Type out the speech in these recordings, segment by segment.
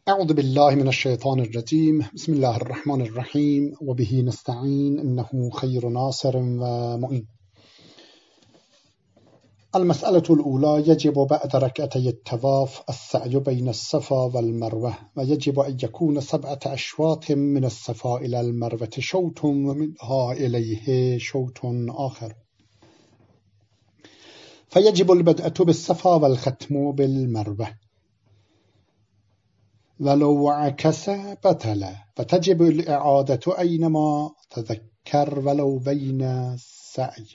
اعوذ بالله من الشیطان الرجیم بسم الله الرحمن الرحیم و به نستعین انه خیر ناصر و معین. المسألة الأولى يجب بعد ركعتي الطواف السعي بين الصفا والمروة ويجب أن يكون 7 أشواط من الصفا إلى المروة شوط ومنها إليه شوط آخر، فيجب البدء بالصفا والختم بالمروة، ولو عكس بطل، فتجب الإعادة أينما تذكر ولو بين السعی.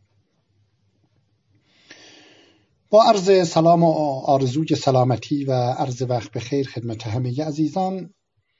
با عرض سلام و آرزوی سلامتی و عرض وقت بخیر خدمت همه عزیزان،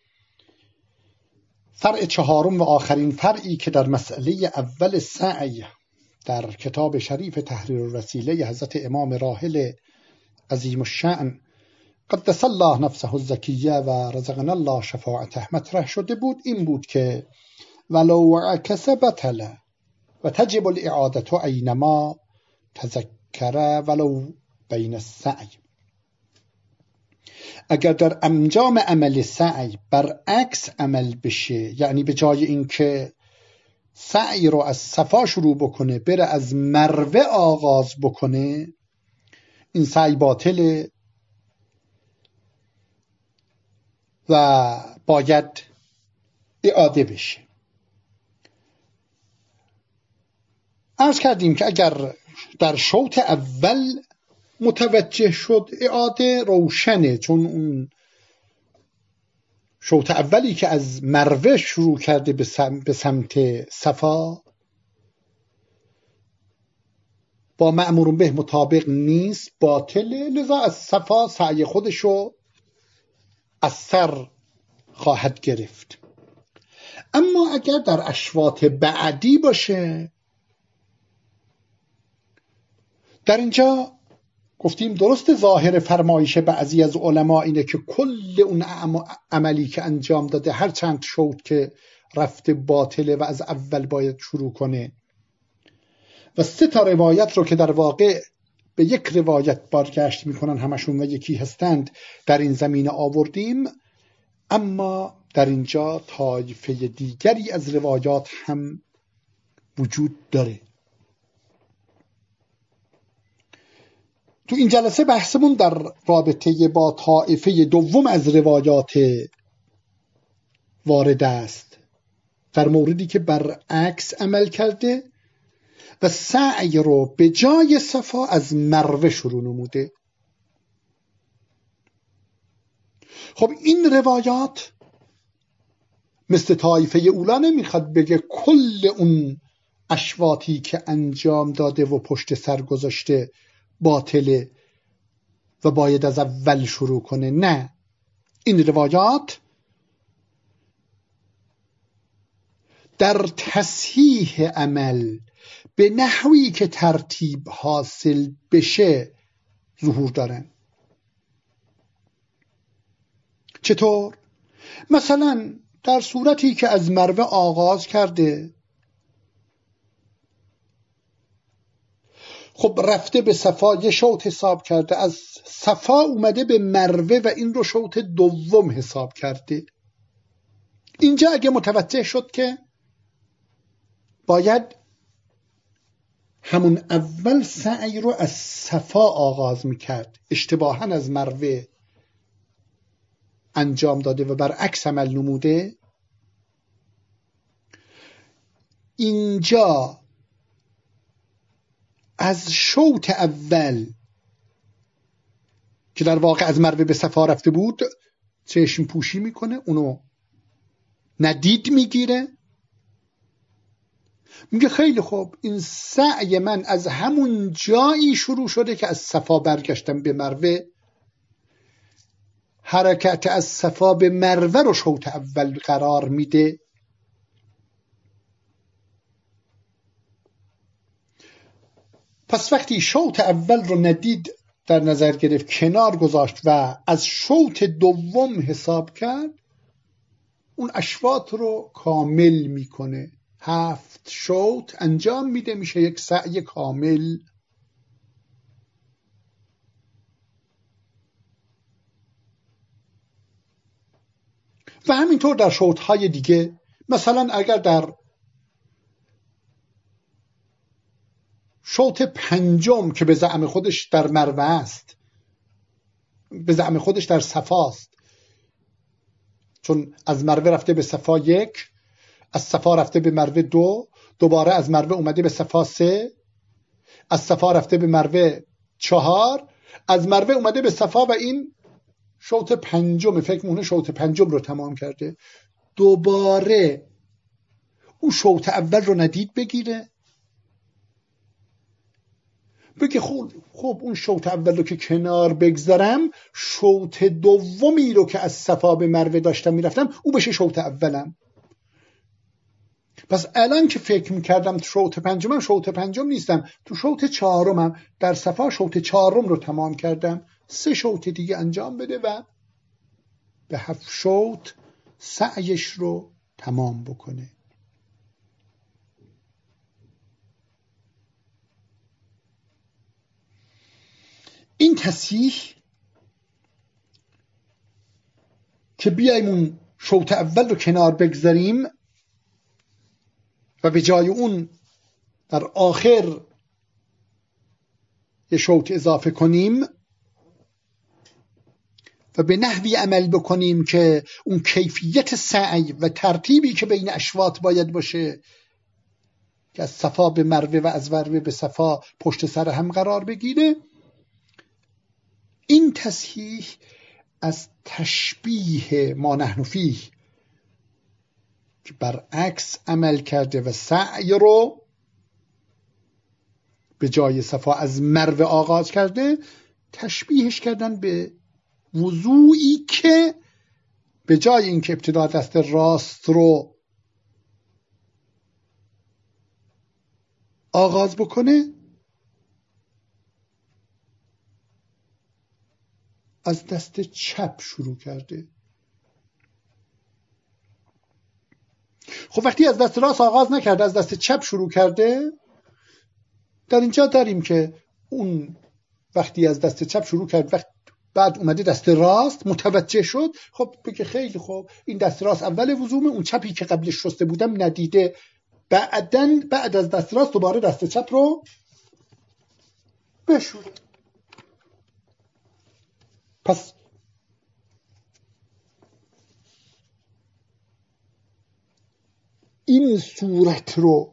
فرع چهارم و آخرین فرعی که در مسئله اول سعی در کتاب شریف تحریر الوسیله حضرت امام راحل عظیم الشأن قدس الله نفسه الزکیه و رزقنا الله شفاعته مطرح شده بود، این بود که ولو عکس بطل و تجب الاعاده اینما تذکر ولو بین السعی. اگر در انجام عمل سعی برعکس عمل بشه، یعنی به جای اینکه سعی رو از صفا شروع بکنه بره از مروه آغاز بکنه، این سعی باطله و باید اعاده بشه. عرض کردیم که اگر در شوط اول متوجه شد اعاده روشنه، چون اون شوط اولی که از مروه شروع کرده به سمت صفا با مأمور به مطابق نیست، باطله، لذا از صفا سعی خودشو از سر خواهد گرفت. اما اگر در اشواط بعدی باشه، در اینجا گفتیم درست ظاهر فرمایش بعضی از علما اینه که کل اون عملی که انجام داده هر چند شوط که رفته باطله و از اول باید شروع کنه، و 3 روایت رو که در واقع به یک روایت بازگشت میکنن همشون و یکی هستند در این زمینه آوردیم. اما در اینجا طایفه دیگری از روایات هم وجود داره. تو این جلسه بحثمون در رابطه با طایفه دوم از روایات وارد است، در موردی که برعکس عمل کرده و سعی رو به جای صفا از مروه شروع نموده. خب این روایات مثل طایفه اولا نمیخواد بگه کل اون اشواطی که انجام داده و پشت سر گذاشته باطله و باید از اول شروع کنه. نه، این روایات در تصحیح عمل به نحوی که ترتیب حاصل بشه ظهور دارن. چطور؟ مثلا در صورتی که از مروه آغاز کرده، خب رفته به صفا یه شوط حساب کرده، از صفا اومده به مروه و این رو شوط دوم حساب کرده. اینجا اگه متوجه شد که باید همون اول سعی رو از صفا آغاز میکرد، اشتباهاً از مروه انجام داده و برعکس عمل نموده، اینجا از شوط اول که در واقع از مروه به صفا رفته بود چشم پوشی میکنه، اونو ندید میگیره، میگه خیلی خوب، این سعی من از همون جایی شروع شده که از صفا برگشتم به مروه، حرکت از صفا به مروه رو شوط اول قرار میده. پس وقتی شوط اول رو ندید در نظر گرفت، کنار گذاشت و از شوط دوم حساب کرد، اون اشواط رو کامل میکنه. 7 شوط انجام میده، میشه یک سعی کامل. و همینطور در شوطهای دیگه. مثلا اگر در شوط پنجم که به زعم خودش در مروه است، به زعم خودش در صفاست، چون از مروه رفته به صفا 1، از صفا رفته به مروه 2، دوباره از مروه اومده به صفا 3، از صفا رفته به مروه 4، از مروه اومده به صفا و این شوط پنجم، فکر مونه شوط پنجم رو تمام کرده. دوباره اون شوط اول رو ندید بگیره، بگه خب اون شوط اول رو که کنار بگذارم، شوط دومی رو که از صفا به مروه داشتم میرفتم او بشه شوط اولم. پس الان که فکر میکردم شوط پنجمم، شوط پنجم نیستم، تو شوط چهارمم، در صفا شوط چهارم رو تمام کردم. 3 شوط دیگه انجام بده و به 7 شوط سعیش رو تمام بکنه. این تصحیح که بیایم اون شوط اول رو کنار بگذاریم و به جای اون در آخر یه شوط اضافه کنیم و به نحوی عمل بکنیم که اون کیفیت سعی و ترتیبی که بین اشواط باید باشه که از صفا به مروه و از مروه به صفا پشت سر هم قرار بگیره، این تصحیح از تشبیه ما نحن فیه که برعکس عمل کرده و سعی رو به جای صفا از مروه آغاز کرده، تشبیهش کردن به وضوعی که به جای اینکه ابتدا دست راست رو آغاز بکنه، از دست چپ شروع کرده. خب وقتی از دست راست آغاز نکرده، از دست چپ شروع کرده، در اینجا داریم که اون وقتی از دست چپ شروع کرد، بعد اومده دست راست متوجه شد، خب بگه خیلی خوب، این دست راست اول وضومه، اون چپی که قبلش شسته بودم ندیده، بعد از دست راست دوباره دست چپ رو بشوره. پس این صورت رو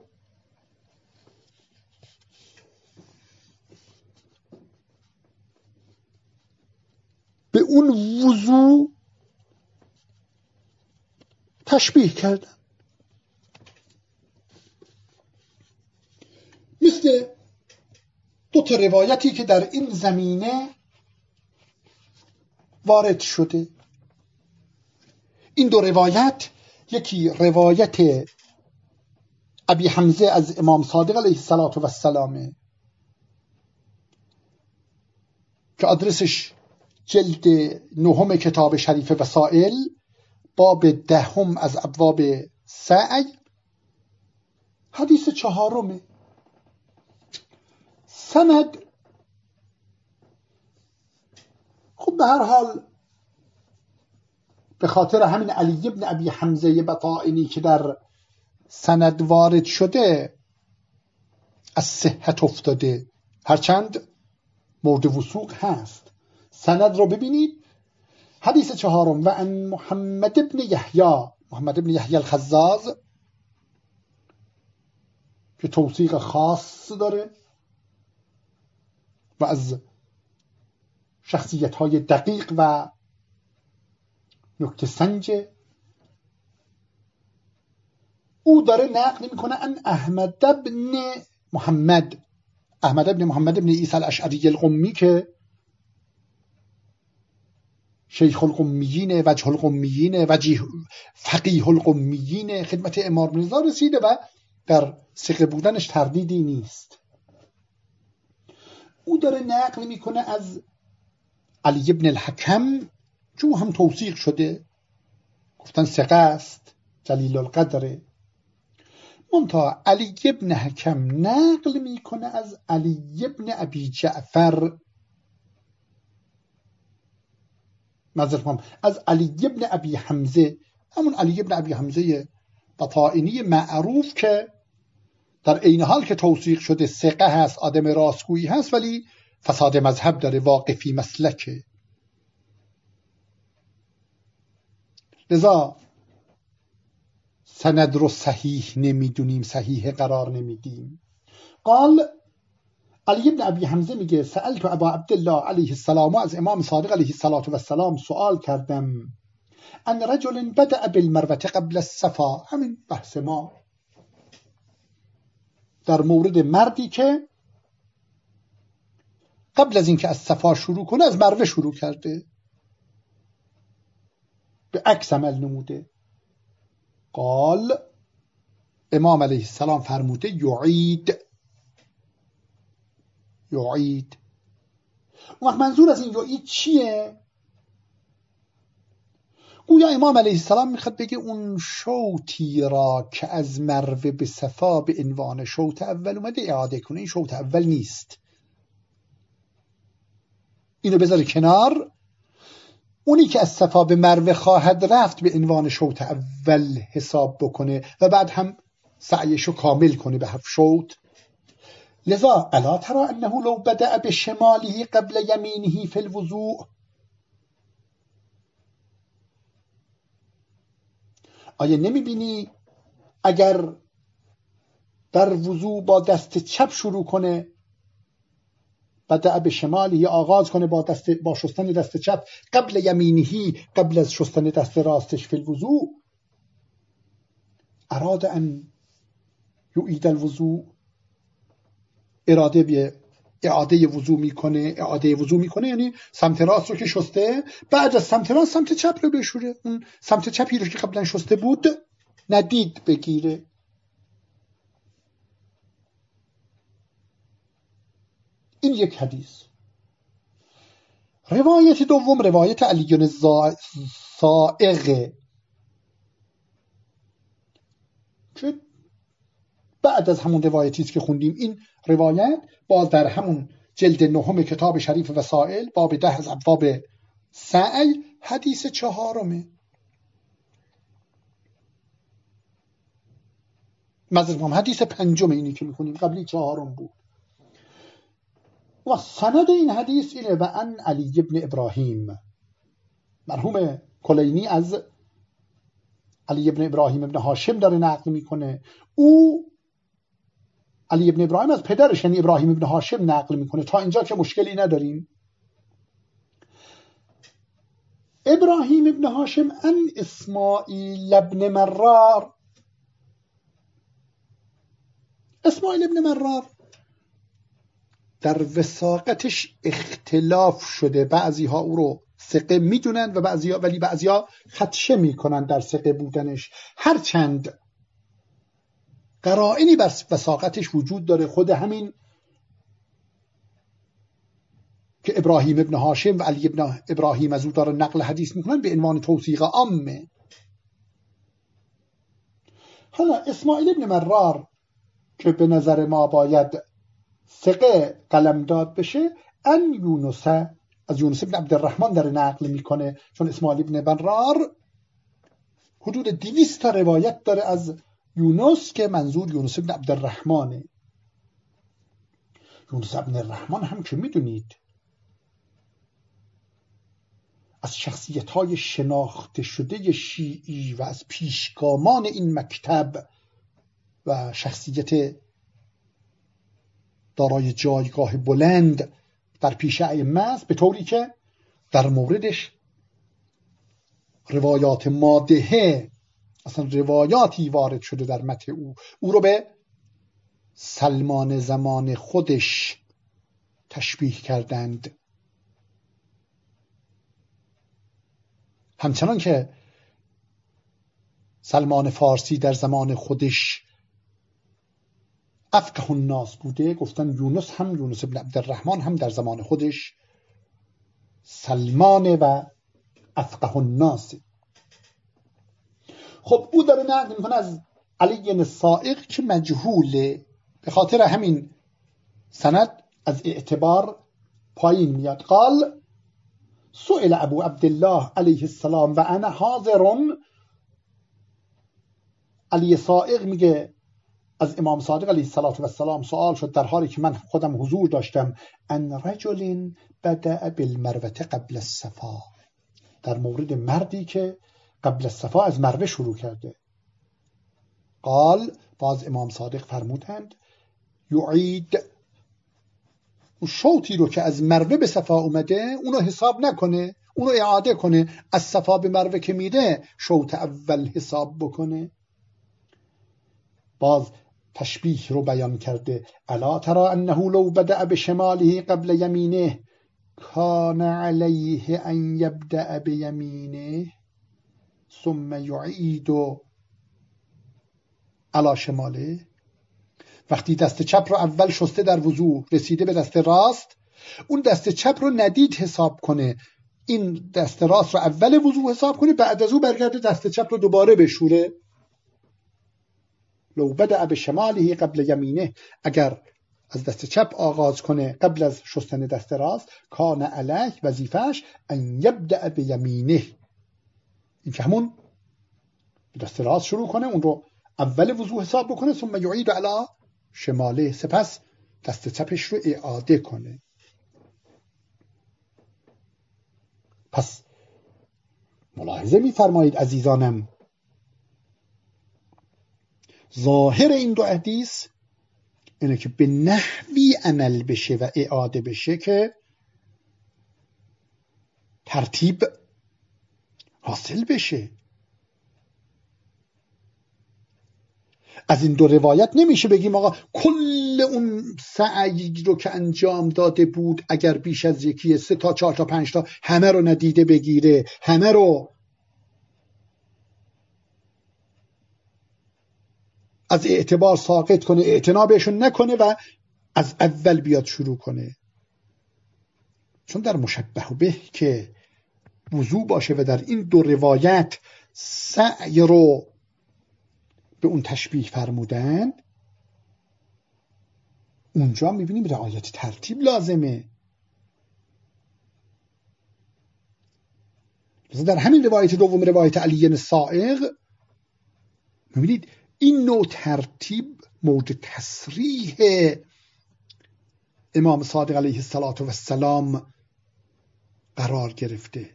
به اون وضو تشبیه کردن. مثل 2 تا روایتی که در این زمینه وارد شده. این 2 روایت، یکی روایت ابی حمزه از امام صادق علیه السلام که آدرسش جلد 9 کتاب شریف وسائل، باب 10 از ابواب سعی، حدیث 4. سند خب به هر حال به خاطر همین علی ابن ابی حمزه بطائنی که در سند وارد شده از صحت افتاده، هرچند مورد وثوق هست. سند رو ببینید. حدیث 4: و ان محمد ابن یحیی الخزاز که توثیق خاص داره و از شخصیت‌های دقیق و نکته سنج، او داره نقل میکنه ان احمد ابن محمد ابن عیسی الاشعری القمی که شیخ القمیین، وجه القمیین، فقیه القمیین، خدمت امام رضا رسیده و در ثقه بودنش تردیدی نیست. او داره نقل میکنه از علی ابن الحکم که او هم توثیق شده، گفتن ثقه است، جلیل القدره. منتها علی ابن حکم نقل میکنه از علی ابن ابی جعفر، از علی ابن ابی حمزه همون علی بن ابی حمزه بطائنی معروف که در عین حال که توثیق شده ثقه هست، آدم راستگویی هست، ولی فساد مذهب داره، واقفی مسلکه. لذا سند رو صحیح نمیدونیم، صحیح قرار نمیدیم. قال علی بن ابی حمزه میگه سألت ابا عبدالله علیه السلام، از امام صادق علیه السلام سوال کردم، ان رجل بدأ بالمروه قبل الصفا، همین بحث ما در مورد مردی که قبل از اینکه از صفا شروع کنه از مروه شروع کرده، به عکس عمل نموده. قال امام علیه السلام فرموده یعید. اون وقت منظور از این یعید چیه؟ گویا امام علیه السلام میخواد بگه اون شوطی را که از مروه به صفا به عنوان شوط اول اومده اعاده کنه. این شوط اول نیست، اینو بذاره کنار. اونی که از صفا به مروه خواهد رفت به عنوان شوط اول حساب بکنه و بعد هم سعیشو کامل کنه به 7 شوط. لذا الا ترى انه لو بدأ بشماله قبل يمينه في الوضوء، آیا نمیبینی اگر در وضوع با دست چپ شروع کنه، بدأ بشماله آغاز کنه با شستن دست چپ، قبل یمینه قبل از شستن دست راستش فی الوضوء، اراد ان یعید الوضوء، اراده به اعاده وضوء میکنه، یعنی سمت راست رو که شسته، بعد از سمت راست سمت چپ رو بشوره، اون سمت چپی رو که قبلا شسته بود ندید بگیره. این یک حدیث. روایت دوم روایت علی صائغ که بعد از همون روایتی است که خوندیم. این روایت باز در همون جلد 9 کتاب شریف وسائل باب 10 از ابواب سعی حدیث 4. مذرم حدیث 5 اینی که میخونیم، قبلی 4 بود. و سند این حدیث اینه و ان علی ابن ابراهیم، مرحوم کلینی از علی ابن ابراهیم ابن هاشم داره نقل میکنه. او علی ابن ابراهیم از پدرش یعنی ابراهیم ابن هاشم نقل میکنه. تا اینجا که مشکلی نداریم. ابراهیم ابن هاشم ان اسماعیل ابن مرار، اسماعیل ابن مرار در وثاقتش اختلاف شده، بعضی ها او رو ثقه میدونن و ولی بعضی ها خدشه میکنن در ثقه بودنش، هرچند قرائنی بر وثاقتش وجود داره. خود همین که ابراهیم ابن هاشم و علی ابن ابراهیم از او داره نقل حدیث میکنن به عنوان توثیق عامه. حالا اسماعیل ابن مرار که به نظر ما باید ثقه قلمداد بشه، ان یونس، از یونس ابن عبدالرحمن داره نقل میکنه، چون اسماعیل ابن مرار حدود 200 تا روایت داره از یونس که منظور یونس ابن عبدالرحمنه. یونس ابن الرحمن هم که میدونید از شخصیت‌های شناخته شده شیعی و از پیشگامان این مکتب و شخصیت دارای جایگاه بلند در پیش ائمه است، به طوری که در موردش روایات مادحه، اصلا روایاتی وارد شده در متن او رو به سلمان زمان خودش تشبیه کردند. همچنان که سلمان فارسی در زمان خودش افقه الناس بوده، گفتن یونس ابن عبدالرحمن هم در زمان خودش سلمان و افقه الناس. خب او داره نقل میکنه از علی صائغ که مجهوله، به خاطر همین سند از اعتبار پایین میاد. قال سئل ابو عبدالله علیه السلام و انا حاضر علی صائغ میگه از امام صادق علیه السلام سوال شد در حالی که من خودم حضور داشتم، ان رجل بدأ بالمروه قبل الصفا، در مورد مردی که قبل الصفا از مروه شروع کرده. قال، باز امام صادق فرمودند یعید، اون شوطی رو که از مروه به صفا اومده اونو حساب نکنه، اونو اعاده کنه. از صفا به مروه که میده شوط اول حساب بکنه. باز تشبیه رو بیان کرده، الا ترى انه لو بدأ بشماله قبل یمینه کان علیه ان یبدأ بیمینه ثم یعید علی شماله. وقتی دست چپ رو اول شسته در وضو، رسیده به دست راست، اون دست چپ رو ندید حساب کنه، این دست راست رو اول وضو حساب کنه، بعد از او برگرده دست چپ رو دوباره بشوره. لو بدأ بشماله قبل یمینه، اگر از دست چپ آغاز کنه قبل از شستن دست راست، کان علیه، وظیفه‌اش ان یبدأ بیمینه، این که همون دست راست شروع کنه، اون رو اول وضو حساب بکنه، ثم یعید علی شماله، سپس دست چپش رو اعاده کنه. پس ملاحظه می‌فرمایید عزیزانم، ظاهر این دو حدیث اینه که به نحوی عمل بشه و اعاده بشه که ترتیب حاصل بشه. از این دو روایت نمیشه بگیم آقا کل اون سعی رو که انجام داده بود اگر بیش از یکی 3 تا 4 تا 5 تا همه رو ندیده بگیره، همه رو از اعتبار ساقط کنه، اعتنا بهشون نکنه و از اول بیاد شروع کنه. چون در مشبه به که وضو باشه و در این دو روایت سعی رو به اون تشبیه فرمودن، اونجا میبینیم رعایت ترتیب لازمه. مثلا در همین روایت دوم، روایت علی صائغ، میبینید این نوع ترتیب مورد تصریح امام صادق علیه السلام قرار گرفته.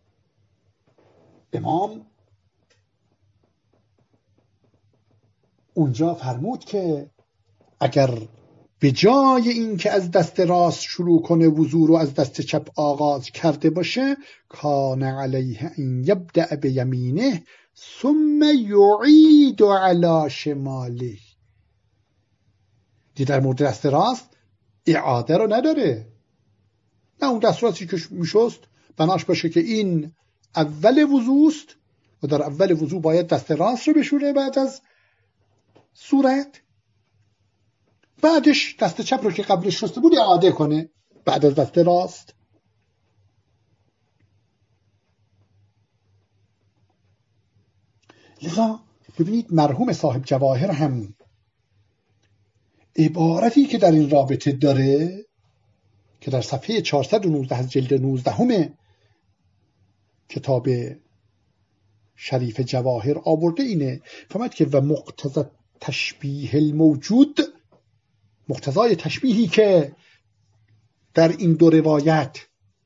امام اونجا فرمود که اگر به جای این که از دست راست شروع کنه وضو رو از دست چپ آغاز کرده باشه، کان علیه ان یبدأ بیمینه ثم یعید علی شماله. در مورد دست راست اعاده رو نداره، نه اون دست راستی که میشست بناش باشه که این اول وضوست و در اول وضو باید دست راست رو بشوره بعد از صورت، بعدش دست چپ رو که قبلش شسته بود اعاده کنه بعد از دست راست. لذا ببینید مرحوم صاحب جواهر هم عبارتی که در این رابطه داره که در صفحه 419 از جلد 19 کتاب شریف جواهر آورده اینه، فرمود که و مقتضی تشبیه الموجود، مقتضای تشبیهی که در این دو روایت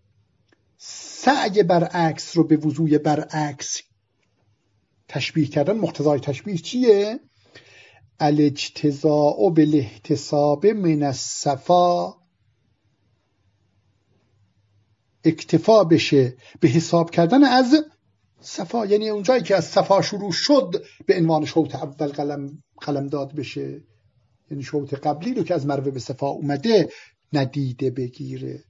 سعی برعکس رو به وضوی برعکس تشبیه کردن، مقتضای تشبیه چیه؟ الاجتزاء بالاحتساب من الصفا، اکتفا بشه به حساب کردن از صفا، یعنی اونجایی که از صفا شروع شد به عنوان شوط اول قلم داد بشه، یعنی شوط قبلی رو که از مروه به صفا اومده ندیده بگیره.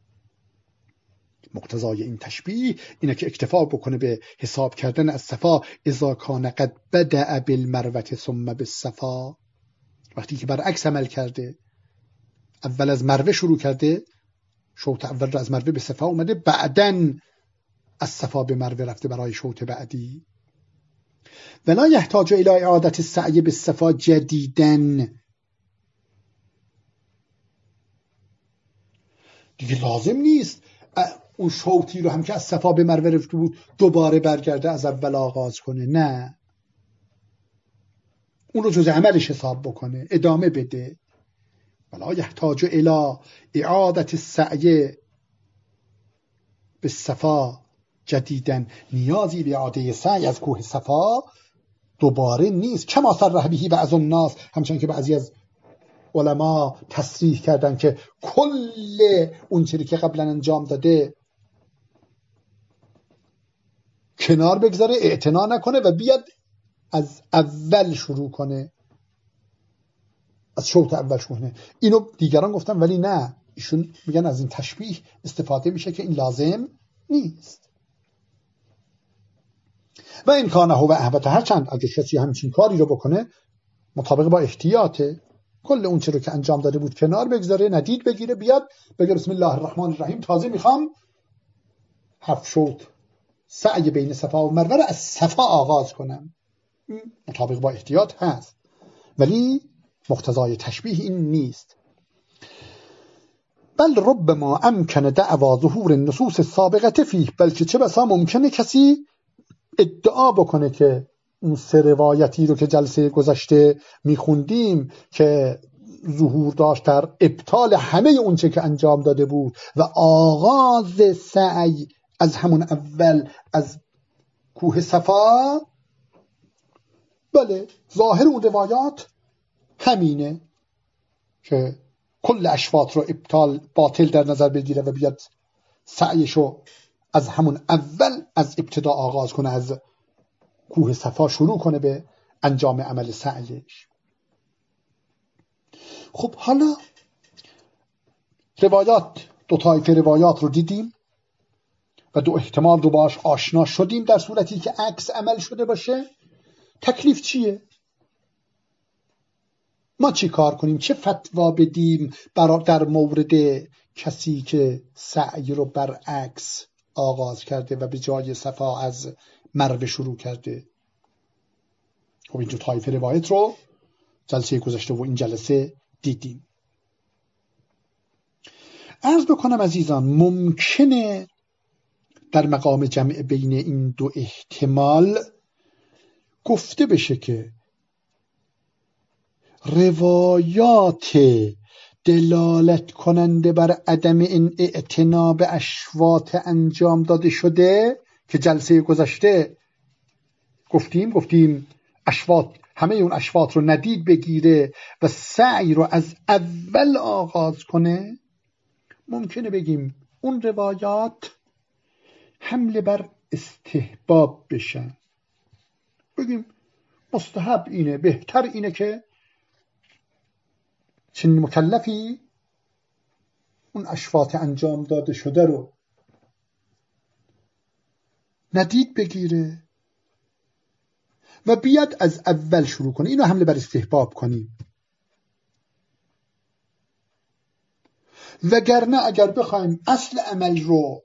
مقتضای این تشبیه اینه که اکتفا بکنه به حساب کردن از صفا اذا کان قد بدأ بالمروه ثم بالصفا، وقتی که برعکس عمل کرده، اول از مروه شروع کرده، شوط اول رو از مروه به صفا اومده، بعدن از صفا به مروه رفته برای شوط بعدی. ولا یحتاج الی اعادة السعی بالصفا جدیداً، دیگه لازم نیست اون شوطی رو هم که از صفا به مروه رفته بود دوباره برگرده از اول آغاز کنه، نه. اون رو جز عملش حساب بکنه، ادامه بده. ولا یحتاج الی اعادت السعی بالصفا جدیدن، نیازی به اعاده سعی از کوه صفا دوباره نیست. کما صرح به بعض الناس، همچنان که بعضی از علما تصریح کردن که کل اون چیزی که قبلا انجام داده کنار بگذاره، اعتنا نکنه و بیاد از اول شروع کنه، از شوط اول شروع کنه. اینو دیگران گفتن، ولی نه، ایشون میگن از این تشبیه استفاده میشه که این لازم نیست. و این کانه و احبته، هرچند اگه کسی همچین کاری رو بکنه مطابق با احتیاطه، کل اون چیزی رو که انجام داده بود کنار بگذاره، ندید بگیره، بیاد بگه بسم الله الرحمن الرحیم، تازه میخوام 7 شوط سعی بین صفا و مروه از صفا آغاز کنم، مطابق با احتیاط هست، ولی مقتضای تشبیه این نیست. بل ربما امکن دعوا ظهور النصوص السابقه فیه، بلکه چه بسا ممکنه کسی ادعا بکنه که اون 3 روایتی رو که جلسه گذشته میخوندیم که ظهور داشت در ابطال همه اون چه که انجام داده بود و آغاز سعی از همون اول از کوه صفا، بله ظاهر اون روایات همینه که کل اشواط رو ابطال باطل در نظر بگیره و بیاد سعیشو از همون اول از ابتدا آغاز کنه، از کوه صفا شروع کنه به انجام عمل سعیش. خب حالا روایات، 2 طایفه روایات رو دیدیم و 2 احتمال رو باش آشنا شدیم. در صورتی که عکس عمل شده باشه تکلیف چیه؟ ما چی کار کنیم؟ چه فتوا بدیم در مورد کسی که سعی رو برعکس آغاز کرده و به جای صفا از مروه شروع کرده؟ خب این 2 طایفه روایت رو جلسه گذشته و این جلسه دیدیم. عرض بکنم عزیزان، ممکنه در مقام جمع بین این 2 احتمال گفته بشه که روایات دلالت کننده بر عدم این اعتنا به اشواط انجام داده شده که جلسه گذشته گفتیم اشواط، همه اون اشواط رو ندید بگیره و سعی رو از اول آغاز کنه، ممکنه بگیم اون روایات حمله بر استحباب بشن، بگیم مستحب اینه، بهتر اینه که چنین مکلفی اون اشواط انجام داده شده رو ندید بگیره و بیاد از اول شروع کنه، اینو حمله بر استحباب کنیم. وگرنه اگر بخوایم اصل عمل رو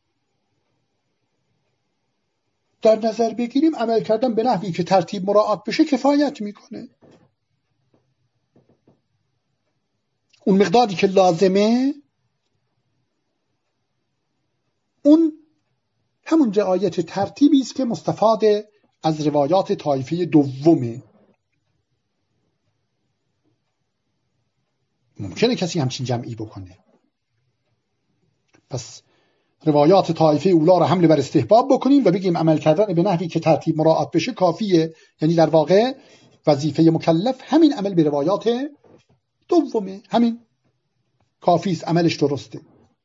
در نظر بگیریم، عمل کردن به نحوی که ترتیب مراعات بشه کفایت میکنه. اون مقداری که لازمه اون همون رعایت ترتیبی است که مستفاد از روایات طایفه دومه. ممکنه کسی همچین جمعی بکنه، پس روایات طایفه اولا رو حمله بر استحباب بکنیم و بگیم عمل کردن به نحوی که ترتیب مراعات بشه کافیه، یعنی در واقع وظیفه مکلف همین عمل به روایات دومه، همین کافیست، عملش درسته.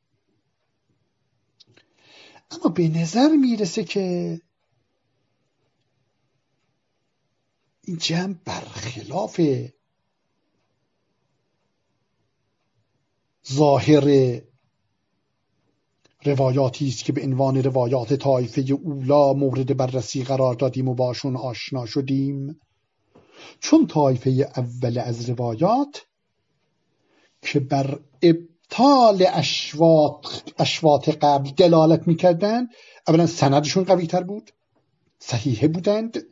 اما به نظر میرسه که این جمع برخلاف ظاهر روایاتی است که به عنوان روایات طایفه اولا مورد بررسی قرار دادیم و باشون آشنا شدیم، چون طایفه اول از روایات که بر ابطال اشواط قبل دلالت میکردن، اولا سندشون قوی تر بود، صحیحه بودند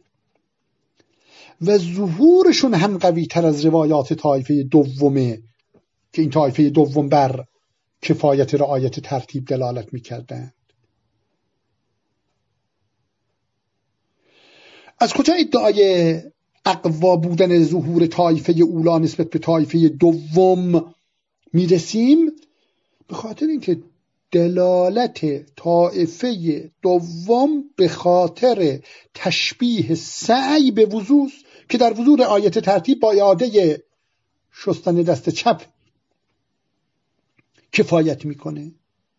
و ظهورشون هم قوی تر از روایات طایفه دومه که این طایفه دوم بر کفایت رعایت ترتیب دلالت میکردند. از کجا ادعای اقوا بودن ظهور طایفه اولا نسبت به طایفه دوم میرسیم؟ به خاطر اینکه دلالت طایفه دوم به خاطر تشبیه سعی به وضوح که در وضوح رعایت ترتیب با اعاده شستن دست چپ کفایت میکنه.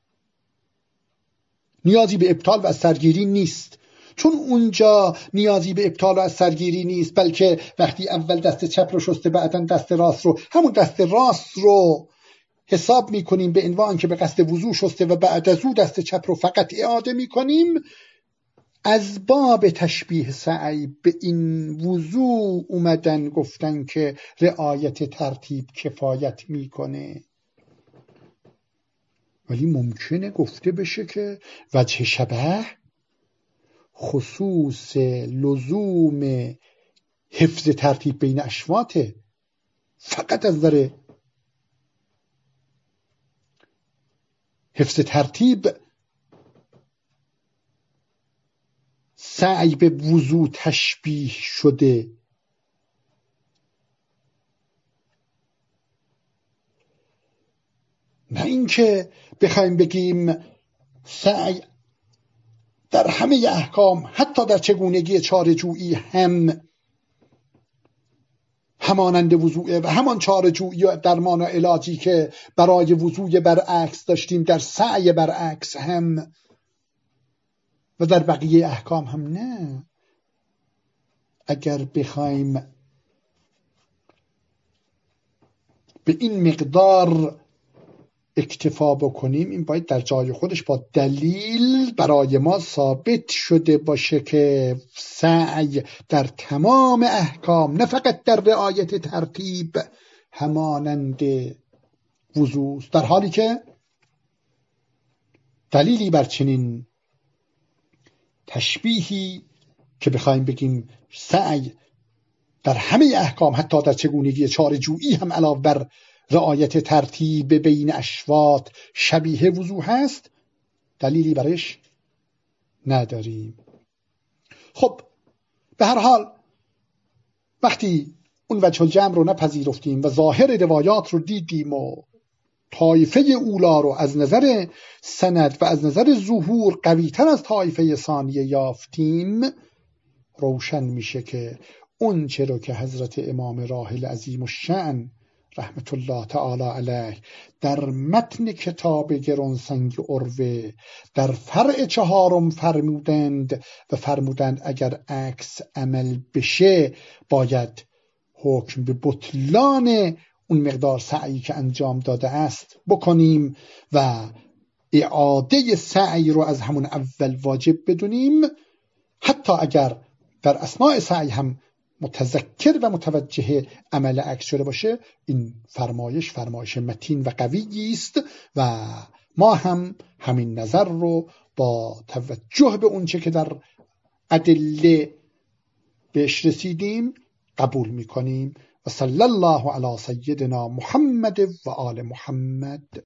نیازی به ابطال و از سرگیری نیست، چون اونجا نیازی به ابطال و از سرگیری نیست، بلکه وقتی اول دست چپ رو شسته بعداً دست راست رو، همون دست راست رو حساب میکنیم به عنوان که به قصد وضو شسته و بعد از او دست چپ رو فقط اعاده میکنیم، از باب تشبیه سعی به این وضو اومدن گفتن که رعایت ترتیب کفایت میکنه. ولی ممکنه گفته بشه که وجه شبه خصوص لزوم حفظ ترتیب بین اشواته، فقط از نظر حفظ ترتیب سعی به وضو تشبیه شده. نه اینکه بخوایم بگیم سعی در همه احکام حتی در چگونگی چاره‌جویی هم همانند وضوعه و همان چاره‌جویی و درمان و علاجی که برای وضوع برعکس داشتیم در سعی برعکس هم و در بقیه احکام هم نه. اگر بخوایم به این مقدار اکتفا بکنیم، این باید در جای خودش با دلیل برای ما ثابت شده باشه که سعی در تمام احکام نه فقط در رعایت ترتیب همانند وضو، در حالی که دلیلی بر چنین تشبیهی که بخوایم بگیم سعی در همه احکام حتی در چگونگی چاره‌جویی هم علاوه بر رعایت ترتیب بین اشواط شبیه وضو هست، دلیلی برش نداریم. خب به هر حال وقتی اون وجه الجمع رو نپذیرفتیم و ظاهر روایات رو دیدیم و طایفه اولا رو از نظر سند و از نظر ظهور قوی‌تر از طایفه ثانیه یافتیم، روشن میشه که اون چرا که حضرت امام راحل عظیم الشأن رحمت الله تعالی علیه در متن کتاب گرانسنگ عروه در فرع 4 فرمودند و فرمودند اگر عکس عمل بشه باید حکم به بطلان اون مقدار سعی که انجام داده است بکنیم و اعاده سعی رو از همون اول واجب بدونیم، حتی اگر در اثناء سعی هم متذکر و متوجه عمل عکس شده باشه. این فرمایش متین و قوی است و ما هم همین نظر رو با توجه به اونچه که در ادله بهش رسیدیم قبول میکنیم. و صلی الله علی سیدنا محمد و آل محمد.